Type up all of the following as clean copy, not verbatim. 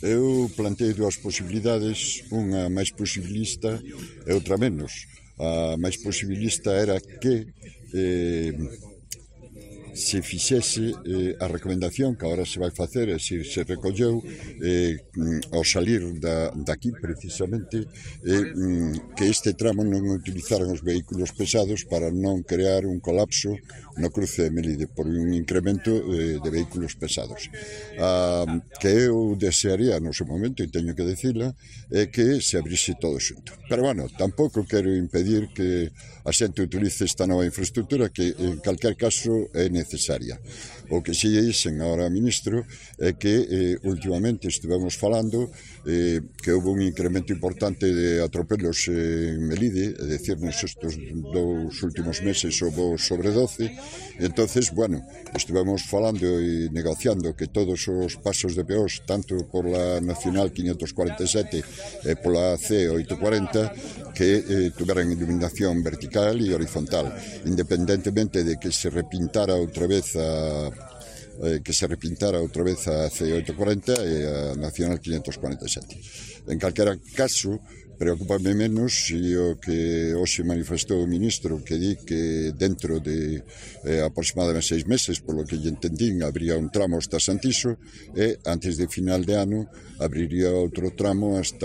Eu plantei dúas posibilidades, unha máis posibilista e outra menos. A máis posibilista era que se fixese a recomendación que agora se vai facer, e se recolleu ao salir daqui precisamente, que este tramo non utilizaran os vehículos pesados para non crear un colapso no cruce de Melide por un incremento de vehículos pesados. Que eu desearía no seu momento, e teño que decirla, é que se abrise todo xunto. Pero bueno, tampouco quero impedir que a xente utilice esta nova infraestructura que en calquer caso é necesaria. O que si dixen agora, ministro, é que últimamente estivemos falando que houve un incremento importante de atropelos en Melide, é dicir, nestes dous últimos meses houve sobre 12, e entonces, bueno, estivemos falando e negociando que todos os pasos de peós, tanto por la Nacional 547 e pola C840, que tuveran iluminación vertical e horizontal, independentemente de que se repintara outra vez a C840 e a Nacional 547. En calquera caso, preocúpame menos e o que hoxe manifestou o ministro, que di que dentro de aproximadamente 6 meses, polo que lle entendín, abría un tramo hasta Santiso e antes de final de ano abriría outro tramo hasta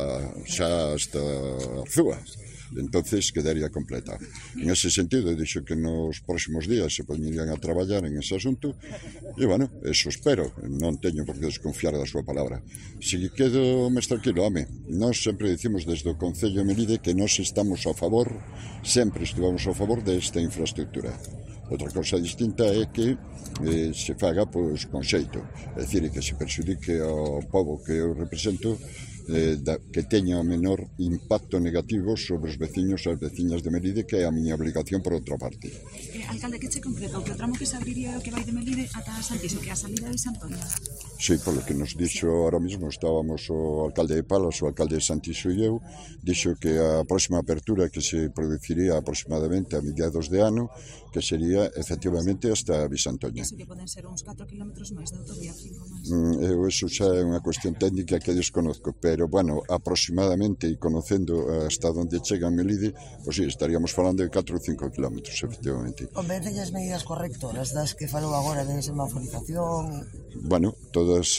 Arzúa. Entonces quedaría completa. En ese sentido, dixo que nos próximos días se poñerían a traballar en ese asunto e, bueno, eso espero, non teño por que desconfiar da súa palabra. Si quedo máis tranquilo, home, nós sempre dicimos desde o Concello de Melide que nós estamos a favor, sempre estivemos a favor desta infraestructura. Outra cosa distinta é que se faga pois con xeito, é dicir, que se perxudique ao pobo que eu represento, que teña o menor impacto negativo sobre os veciños e as veciñas de Melide, que é a miña obligación por outra parte. Alcalde, que che concreta? O que o tramo que se abriría o que vai de Melide ata Santiso, que é a salida de Santoña? Sí, polo que nos dixo ahora mismo, estábamos o alcalde de Palas, o alcalde de Santiso e eu, dixo que a próxima apertura que se produciría aproximadamente a mediados de ano, que sería efectivamente hasta Bisantoña. Iso que poden ser uns 4 kilómetros máis de autovía, 5 máis. Eso xa é unha cuestión técnica que desconozco, pero, bueno, aproximadamente, e conocendo hasta onde chega a Melide, pois sí, estaríamos falando de 4 ou 5 kilómetros, efectivamente. Convencen as medidas correctoras das que falou agora de semaforización? Bueno, todas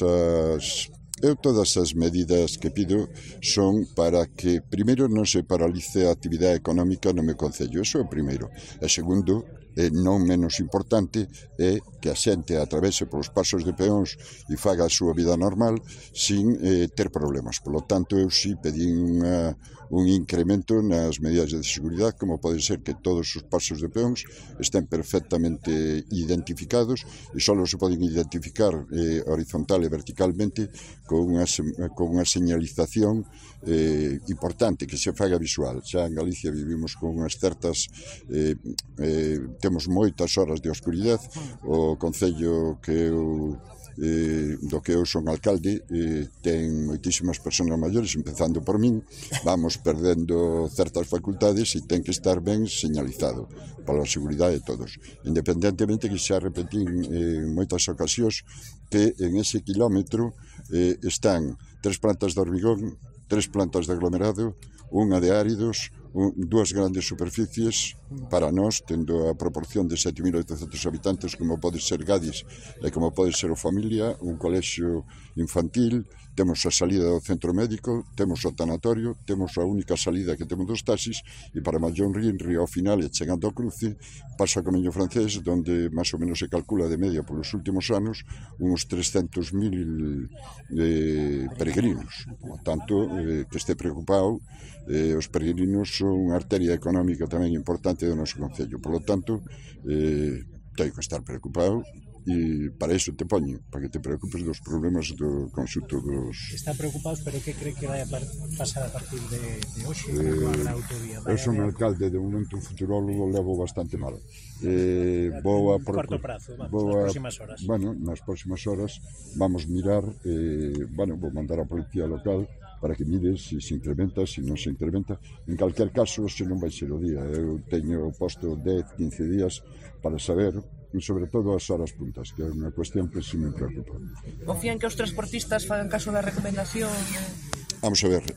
as medidas que pido son para que, primeiro, non se paralice a actividade económica no meu concello, eso é o primeiro. E segundo, non menos importante, é que a xente atravese polos pasos de peóns e faga a súa vida normal sin ter problemas. Por lo tanto, eu si pedín un incremento nas medidas de seguridade, como pode ser que todos os pasos de peóns estén perfectamente identificados e só se poden identificar horizontal e verticalmente con unha señalización importante que se faga visual. Xa en Galicia vivimos con unhas certas temos moitas horas de oscuridade. O concello que eu do que eu son alcalde ten moitísimas persoas maiores, empezando por min, vamos perdendo certas facultades e ten que estar ben señalizado para a seguridade de todos, independentemente que xa repetín en moitas ocasións que en ese kilómetro están 3 plantas de hormigón, 3 plantas de aglomerado, unha de áridos, dúas grandes superficies para nós, tendo a proporción de 7.800 habitantes como pode ser Gadis e como pode ser o Familia, un colexio infantil, temos a salida do centro médico, temos o tanatorio, temos a única salida que temos dos taxis e para Mallón Rinri ao final e chegando ao cruce pasa o Camiño Francés, donde máis ou menos se calcula de media polos últimos anos uns 300.000 peregrinos. Por tanto, que este preocupado, os peregrinos son unha arteria económica tamén importante do noso concello. Por lo tanto, teño que estar preocupado e para iso te poño, para que te preocupes dos problemas do conxunto dos... Están preocupados, pero que cree que vai a pasar a partir de hoxe? A autovía? Eu son alcalde, de momento un futurólogo levo bastante mal. Corto prazo, nas próximas horas. Bueno, nas próximas horas vamos mirar, vou mandar a policía local para que mire se se incrementa, se non se incrementa. En calquer caso, se non vai ser o día. Eu teño posto 10, 15 días para saber sobre todo as horas puntas, que é unha cuestión que sí me preocupa. Confían que os transportistas fagan caso da recomendación? Vamos a ver,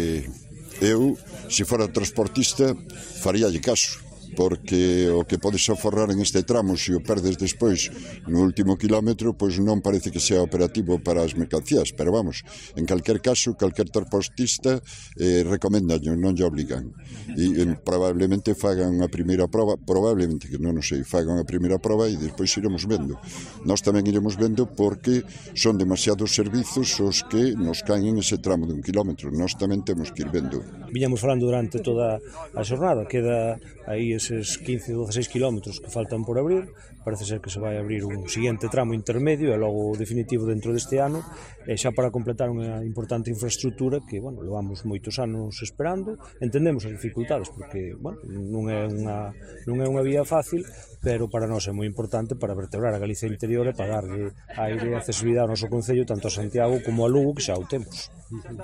eu, se fora transportista, faríalle caso, porque o que podes aforrar en este tramo, se o perdes despois no último kilómetro, pois non parece que sea operativo para as mercancías, pero vamos, en calquer caso, calquer transportista recomendaño, non lle obligan, e probablemente fagan unha primeira proba, probablemente, que non o sei, fagan a primeira proba e despois iremos vendo. Nós tamén iremos vendo porque son demasiados servizos os que nos caen en ese tramo de 1 kilómetro, nós tamén temos que ir vendo. Viñamos falando durante toda a xornada, queda aí eses 15 ou 16 kilómetros que faltan por abrir, parece ser que se vai abrir un siguiente tramo intermedio e logo definitivo dentro deste ano, e xa para completar unha importante infraestructura que, bueno, levamos moitos anos esperando, entendemos as dificultades porque, bueno, non é unha vía fácil, pero para nós é moi importante para vertebrar a Galicia interior e para darlle aire e accesibilidade ao noso concello tanto a Santiago como a Lugo, que xa o temos.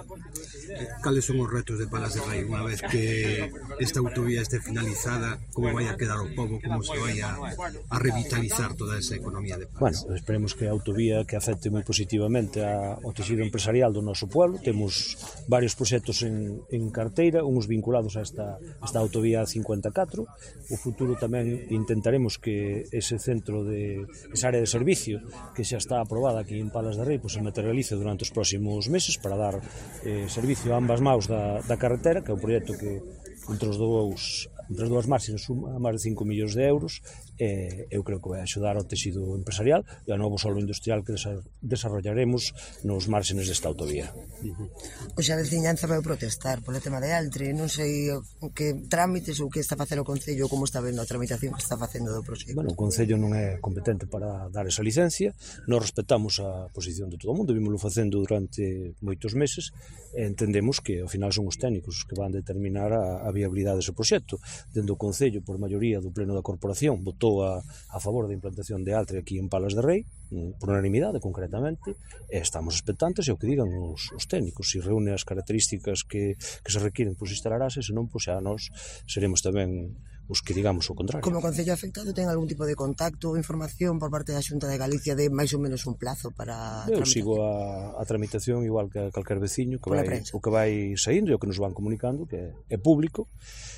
Cales son os retos de Palas de Rei unha vez que esta autovía este finalizada? Como vai a quedar o pobo? Como se vai a revitalizar toda esa economía de Palas? Bueno, esperemos que a autovía que afecte moi positivamente ao tecido empresarial do noso pueblo. Temos varios proxectos en carteira, uns vinculados a esta autovía 54. O futuro tamén intentaremos que ese centro esa área de servicio que xa está aprobada aquí en Palas de Rei se materialice durante os próximos meses para dar servicio a ambas maus da carretera, que é un proxecto que entre as dúas marxes suma máis de 5 millóns de euros. Eu creo que vai axudar ao tecido empresarial e ao novo solo industrial que desarrollaremos nos márgenes desta autovía. Hoxe a veciñanza vai protestar polo tema de Altri, non sei que trámites ou que está a facer o Concello, como está vendo a tramitación que está facendo do proxecto. Bueno, o Concello non é competente para dar esa licencia, nós respetamos a posición de todo o mundo, vimoslo facendo durante moitos meses e entendemos que ao final son os técnicos que van determinar a viabilidade dese proxecto. Dende o Concello, por maioría do Pleno da Corporación, votou a favor da implantación de Altri aquí en Palas de Rei, por unanimidade concretamente, e estamos expectantes e o que digan os técnicos, se reúne as características que se requiren, pois instalarase, senón, pois xa nós seremos tamén os que digamos o contrario. Como Concello afectado, ten algún tipo de contacto ou información por parte da Xunta de Galicia de máis ou menos un plazo para Eu sigo a tramitación igual que calquer veciño que o que vai saindo e o que nos van comunicando, que é público,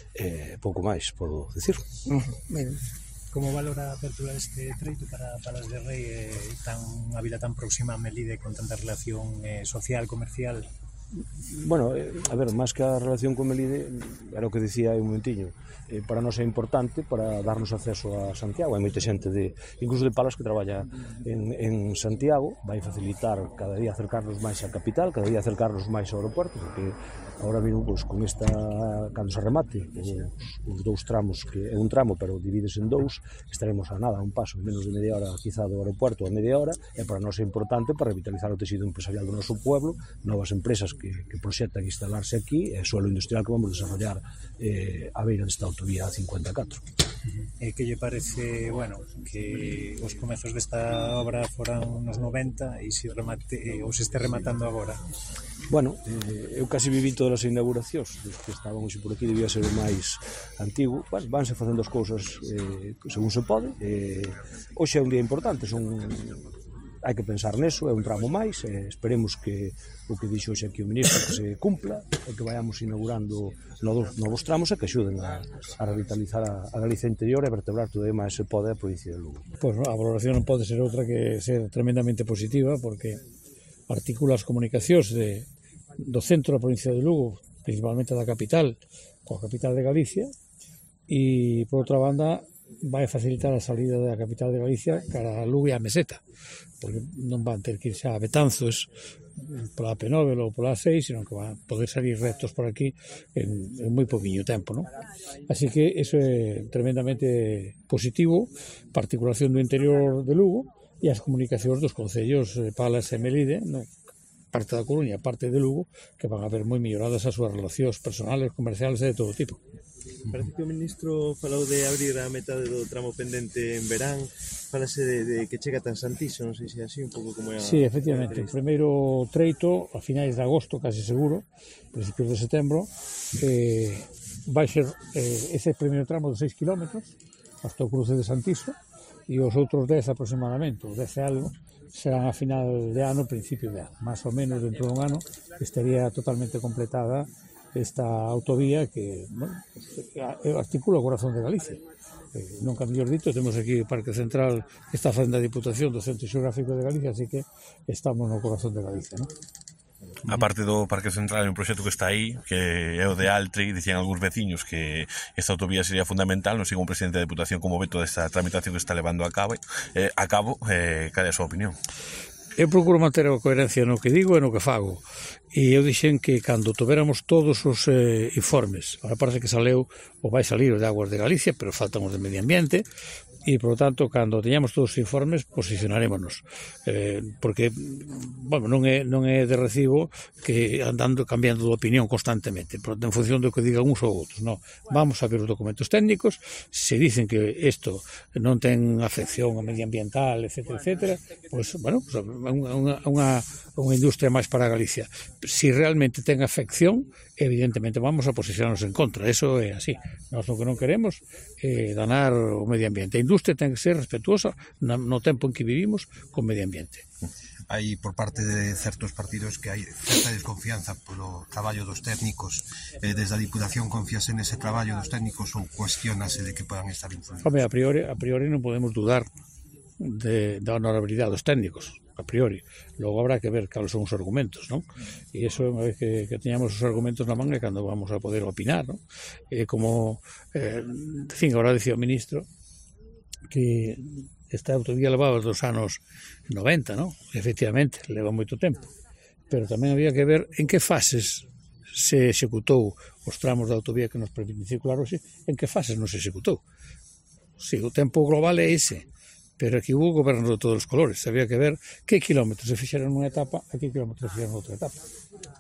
pouco máis podo dicir. Ben. Como valora a apertura deste treito para Palas de Rei, unha vila tan próxima a Melide con tanta relación social, comercial? Bueno, a ver, máis que a relación con Melide, era o que dicía hai un momentiño, para nós é importante para darnos acceso a Santiago. Hai moita xente, incluso de Palas, que traballa en Santiago, vai facilitar cada día acercarnos máis á capital, cada día acercarnos máis ao aeroporto, porque agora mismo, con esta, cando se remate os dous tramos, que é un tramo, pero divides en dous, estaremos a nada, a un paso, menos de media hora, quizá do aeroporto a media hora, e para nós é importante para revitalizar o tecido empresarial do noso pueblo, novas empresas que proxectan instalarse aquí, e suelo industrial que vamos desarrollar a beira desta autovía 54. Que lle parece, bueno, que os comezos desta obra foran nos 90 e se este rematando agora? Bueno, eu casi viví todas as inauguracións, os que estaban hoxe por aquí debía ser o máis antigo. Bueno, vanse facendo as cousas según se pode. Hoxe é un día importante, hai que pensar neso, é un tramo máis, esperemos que o que dixo hoxe aquí o ministro que se cumpla e que vayamos inaugurando novos tramos e que axuden a revitalizar a Galicia interior e vertebrar todo o máis se pode a provincia de Lugo. Pois a valoración non pode ser outra que ser tremendamente positiva, porque articula as comunicacións do centro da provincia de Lugo, principalmente da capital, coa capital de Galicia, e, por outra banda, vai facilitar a salida da capital de Galicia cara a Lugo e a Meseta, porque non van ter que irse a Betanzos pola P9 ou pola A6, senón que van poder salir rectos por aquí en moi poquinho tempo, non? Así que iso é tremendamente positivo para a articulación do interior de Lugo e as comunicacións dos concellos Palas e Melide, non? Parte da Coruña, parte de Lugo, que van a ver moi melloradas as súas relacións personales, comerciales e de todo tipo. Parece que o ministro falou de abrir a metade do tramo pendente en verán, falase de que chega tan Santiso, non sei se é así, un pouco como é a... Sí, efectivamente, o primeiro treito, a finais de agosto, casi seguro, principios de setembro, vai ser ese primeiro tramo de 6 km, hasta o cruce de Santiso, e os outros 10 aproximadamente, os 10 e algo, serán a final de ano, principio de ano. Más ou menos dentro dun ano estaría totalmente completada esta autovía que, bueno, articula o corazón de Galicia. Nunca mellor dito, temos aquí o Parque Central que está facendo a Diputación do Centro Xeográfico de Galicia, así que estamos no corazón de Galicia, non? A parte do Parque Central, un proxecto que está aí, que é o de Altri, dicían algúns veciños que esta autovía sería fundamental, non sei como presidente da Diputación como ve toda esta tramitación que está levando a cabo, cal é a súa opinión? Eu procuro manter a coherencia no que digo e no que fago, e eu dixen que cando tuveramos todos os informes, ahora parece que saleu ou vai salir o de Aguas de Galicia, pero faltan os de Medio Ambiente, e, por lo tanto, cando teñamos todos os informes, posicionarémonos. Porque, bueno, non é de recibo que andando cambiando de opinión constantemente, en función do que digan uns ou outros. No, vamos a ver os documentos técnicos, se dicen que isto non ten afección ao medioambiental, etcétera, pois, bueno, unha industria máis para Galicia. Si realmente ten afección, evidentemente vamos a posicionarnos en contra, eso é así. Nós o que non queremos é danar o medio ambiente. A industria ten que ser respetuosa no tempo en que vivimos con medio ambiente. Hai por parte de certos partidos que hai certa desconfianza polo traballo dos técnicos. Desde a Diputación confíase nese traballo dos técnicos ou cuestionase de que podan estar influídos? Home, a priori non podemos dudar da honorabilidade dos técnicos, a priori. Logo habrá que ver cales son os argumentos, non? E iso, unha vez que teñamos os argumentos na manga, é cando vamos a poder opinar, non? Como, agora dicía o ministro que esta autovía levaba dos anos 90, non? Efectivamente, leva moito tempo. Pero tamén había que ver en que fases se executou os tramos da autovía que nos permiten circular hoxe, en que fases non se executou. Si, o tempo global é ese, pero aquí hubo gobernos de todos os colores. Había que ver que kilómetros se fixeron nunha etapa e que kilómetros se fixeron noutra etapa.